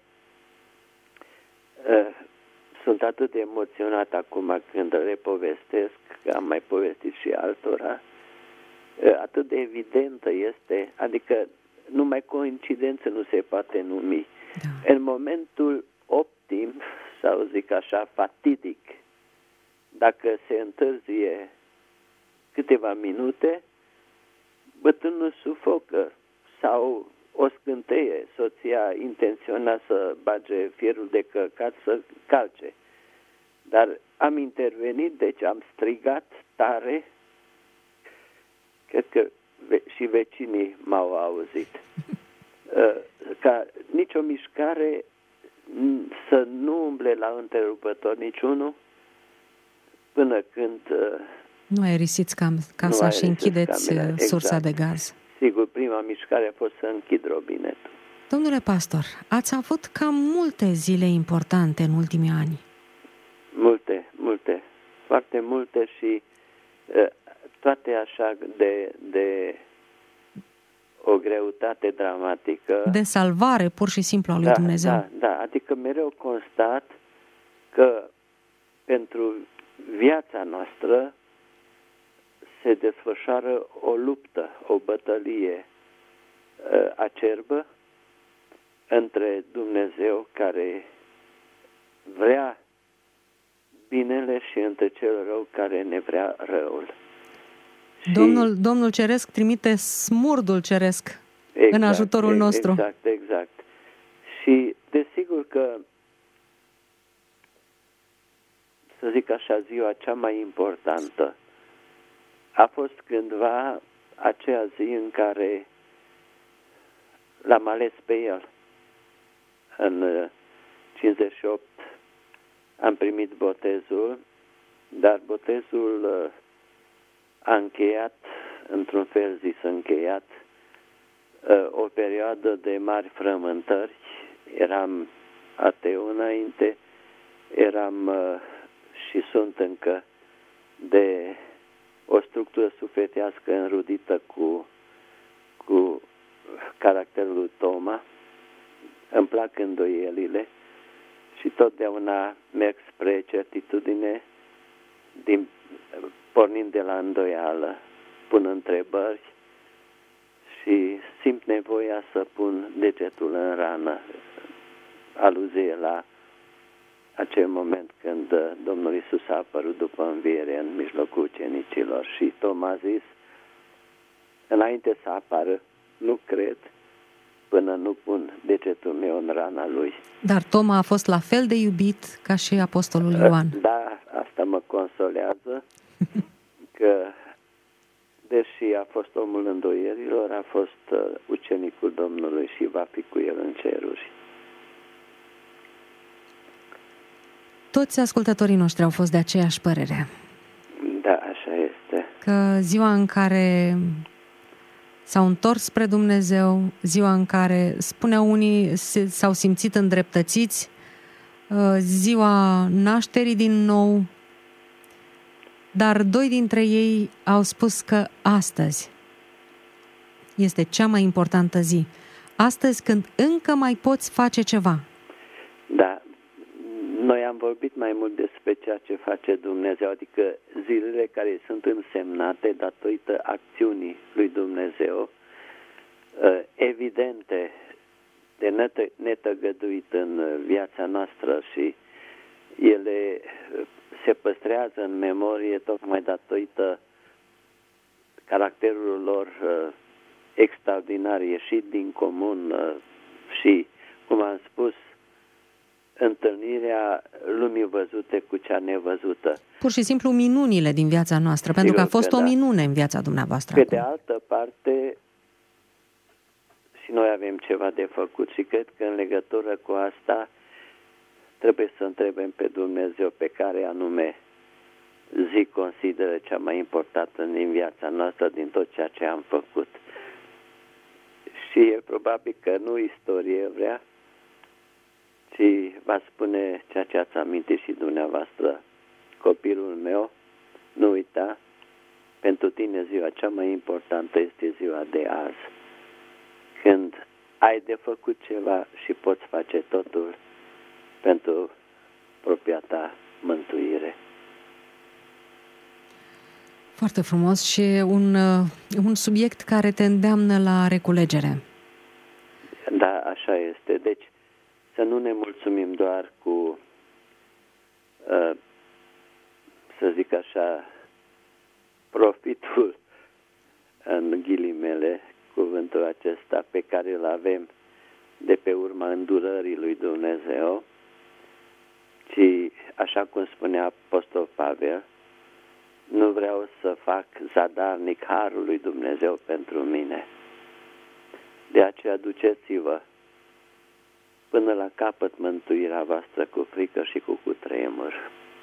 S13: sunt atât de emoționat acum când le povestesc, că am mai povestit și altora, atât de evidentă este, adică numai coincidență nu se poate numi. Da. În momentul optim, sau zic așa, fatidic, dacă se întârzie câteva minute, bătrânul sufocă sau o scânteie, soția intenționa să bage fierul de călcat să calce. Dar am intervenit, deci am strigat tare, cred că și vecinii m-au auzit, ca nicio mișcare să nu umble la întrerupător niciunul până când
S1: nu aerisiți casa și închideți sursa de gaz.
S13: Sigur, prima mișcare a fost să închid robinetul.
S1: Domnule pastor, ați avut cam multe zile importante în ultimii ani.
S13: Multe, foarte multe și toate așa de o greutate dramatică.
S1: De salvare, pur și simplu, a lui Dumnezeu.
S13: Da, adică mereu constat că pentru viața noastră se desfășoară o luptă, o bătălie acerbă între Dumnezeu care vrea binele și între cel rău care ne vrea răul.
S1: Domnul Ceresc trimite smurdul ceresc în ajutorul nostru.
S13: Exact. Și desigur că, să zic așa, ziua cea mai importantă a fost cândva aceea zi în care l-am ales pe el. În 58 am primit botezul, dar botezul a încheiat, într-un fel zis încheiat, o perioadă de mari frământări. Eram ateu înainte, eram și sunt încă de o structură sufletească înrudită cu caracterul lui Toma. Îmi plac îndoielile și totdeauna merg spre certitudine, pornind de la îndoială, pun întrebări și simt nevoia să pun degetul în rană, aluzie la acel moment când Domnul Iisus a apărut după înviere în mijlocul ucenicilor și Toma a zis, înainte să apară, nu cred până nu pun degetul meu în rana lui.
S1: Dar Toma a fost la fel de iubit ca și apostolul Ioan.
S13: Da, asta mă consolează că deși a fost omul îndoierilor, a fost ucenicul Domnului și va fi cu El în ceruri.
S1: Toți ascultătorii noștri au fost de aceeași părere.
S13: Da, așa este.
S1: Că ziua în care s-au întors spre Dumnezeu, ziua în care, spuneau unii, s-au simțit îndreptățiți, ziua nașterii din nou, dar 2 dintre ei au spus că astăzi este cea mai importantă zi. Astăzi, când încă mai poți face ceva.
S13: Da, noi am vorbit mai mult despre ceea ce face Dumnezeu, adică zilele care sunt însemnate datorită acțiunii lui Dumnezeu, evidente, de netăgăduit în viața noastră, și ele se păstrează în memorie tocmai datorită caracterul lor extraordinar, ieșit din comun și, cum am spus, întâlnirea lumii văzute cu cea nevăzută.
S1: Pur și simplu minunile din viața noastră, pentru că a fost o minune în viața dumneavoastră.
S13: Pe de altă parte, și noi avem ceva de făcut și cred că în legătură cu asta trebuie să întrebăm pe Dumnezeu pe care anume zi consideră cea mai importantă din viața noastră, din tot ceea ce am făcut. Și el probabil că nu istorie vrea, ci va spune ceea ce ați amintit și dumneavoastră: copilul meu, nu uita, pentru tine ziua cea mai importantă este ziua de azi, când ai de făcut ceva și poți face totul pentru propria ta mântuire.
S1: Foarte frumos și un subiect care te îndeamnă la reculegere.
S13: Da, așa este. Deci să nu ne mulțumim doar cu, să zic așa, profitul, în ghilimele, cuvântul acesta, pe care îl avem de pe urma îndurării lui Dumnezeu, ci, așa cum spunea Apostol Pavel, nu vreau să fac zadarnic harul lui Dumnezeu pentru mine. De aceea duceți-vă până la capăt mântuirea voastră cu frică și cu cutremur.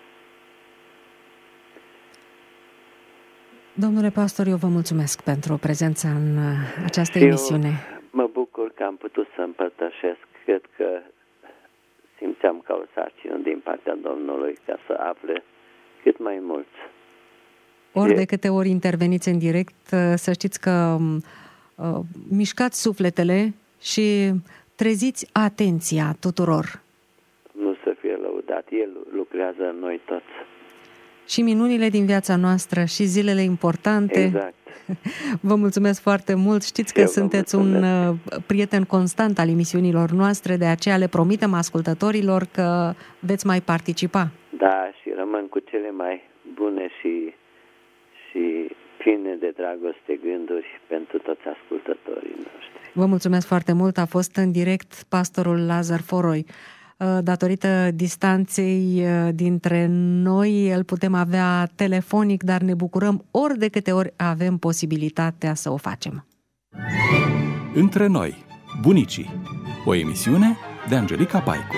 S1: Domnule pastor, eu vă mulțumesc pentru prezența în această emisiune.
S13: Mă bucur că am putut să împărtășesc. Cred că simțeam ca o sarcină din partea Domnului ca să afle cât mai mulți.
S1: Ori de câte ori interveniți în direct, să știți că mișcați sufletele și treziți atenția tuturor.
S13: Nu să fie lăudat, El lucrează în noi toți.
S1: Și minunile din viața noastră și zilele importante.
S13: Exact.
S1: Vă mulțumesc foarte mult. Știți că sunteți un prieten constant al emisiunilor noastre, de aceea le promitem ascultătorilor că veți mai participa.
S13: Da, și rămân cu cele mai bune și pline de dragoste gânduri pentru toți ascultătorii noștri.
S1: Vă mulțumesc foarte mult. A fost în direct pastorul Lazar Foroi. Datorită distanței dintre noi, îl putem avea telefonic, dar ne bucurăm ori de câte ori avem posibilitatea să o facem.
S2: Între noi, bunicii. O emisiune de Angelica Paicu.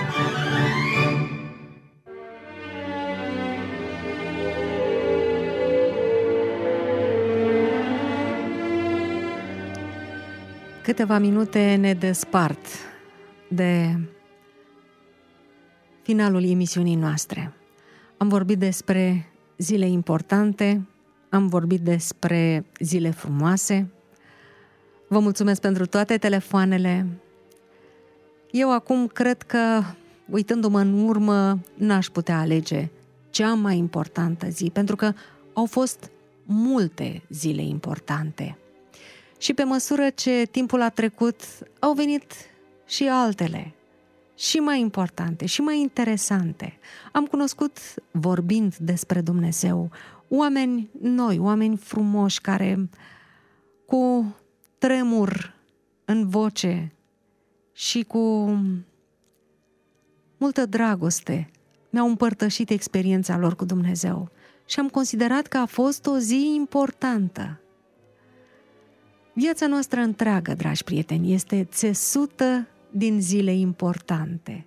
S1: Câteva minute ne despart de finalul emisiunii noastre. Am vorbit despre zile importante, am vorbit despre zile frumoase. Vă mulțumesc pentru toate telefoanele. Eu acum cred că, uitându-mă în urmă, n-aș putea alege cea mai importantă zi, pentru că au fost multe zile importante. Și pe măsură ce timpul a trecut, au venit și altele, și mai importante, și mai interesante. Am cunoscut, vorbind despre Dumnezeu, oameni noi, oameni frumoși, care cu tremur în voce și cu multă dragoste mi-au împărtășit experiența lor cu Dumnezeu. Și am considerat că a fost o zi importantă. Viața noastră întreagă, dragi prieteni, este țesută din zile importante.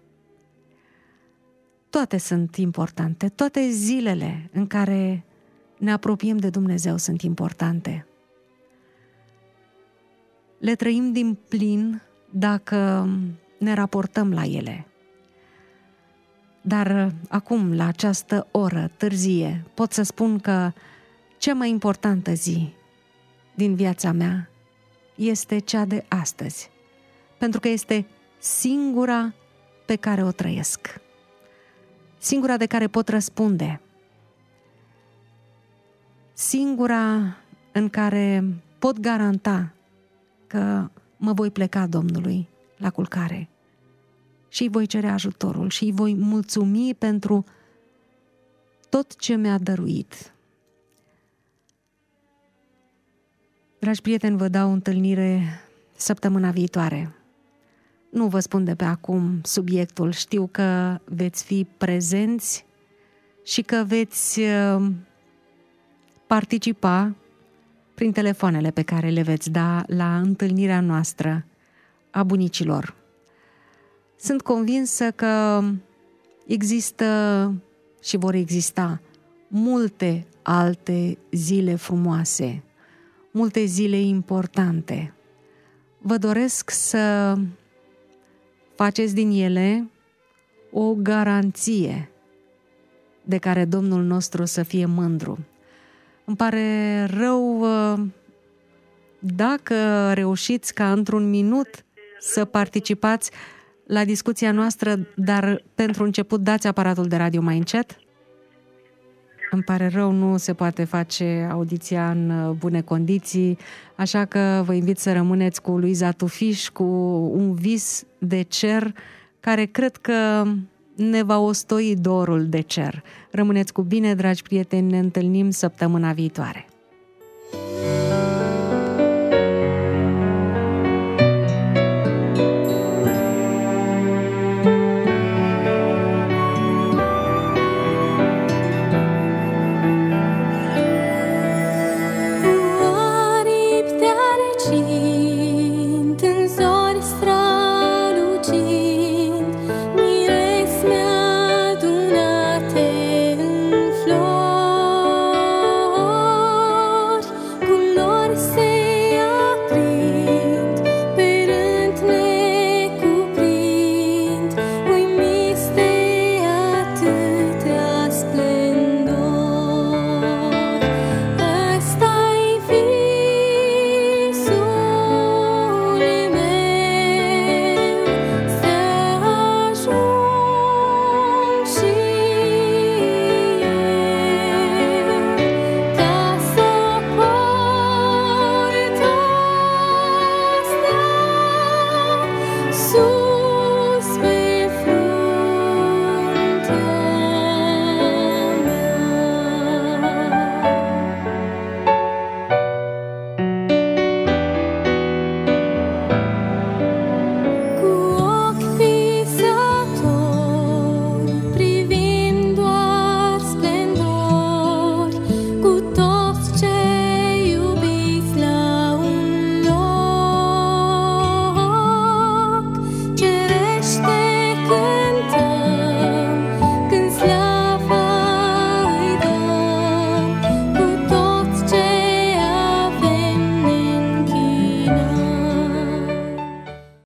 S1: Toate sunt importante, toate zilele în care ne apropiem de Dumnezeu sunt importante. Le trăim din plin dacă ne raportăm la ele. Dar acum, la această oră târzie, pot să spun că cea mai importantă zi din viața mea este cea de astăzi, pentru că este singura pe care o trăiesc, singura de care pot răspunde, singura în care pot garanta că mă voi pleca Domnului la culcare și îi voi cere ajutorul și îi voi mulțumi pentru tot ce mi-a dăruit. Dragi prieteni, vă dau întâlnire săptămâna viitoare. Nu vă spun de pe acum subiectul, știu că veți fi prezenți și că veți participa prin telefoanele pe care le veți da la întâlnirea noastră a bunicilor. Sunt convinsă că există și vor exista multe alte zile frumoase, multe zile importante. Vă doresc să faceți din ele o garanție de care Domnul nostru să fie mândru. Îmi pare rău dacă reușiți ca într-un minut să participați la discuția noastră, dar pentru început dați aparatul de radio mai încet. Îmi pare rău, nu se poate face audiția în bune condiții, așa că vă invit să rămâneți cu Luiza Tufiș, cu un vis de cer care cred că ne va ostoi dorul de cer. Rămâneți cu bine, dragi prieteni, ne întâlnim săptămâna viitoare.